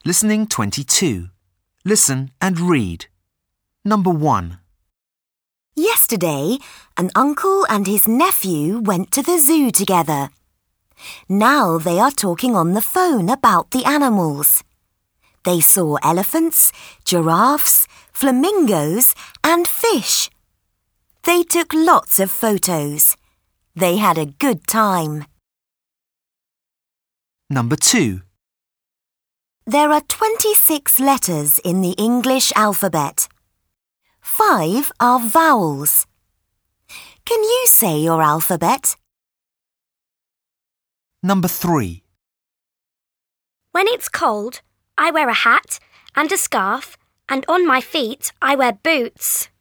Listening 22. Listen and read. Number 1. Yesterday, an uncle and his nephew went to the zoo together. Now they are talking on the phone about the animals. They saw elephants, giraffes, flamingos and fish. They took lots of photos. They had a good time. Number 2. There are 26 letters in the English alphabet. 5 are vowels. Can you say your alphabet? Number 3. When it's cold, I wear a hat and a scarf, and on my feet I wear boots.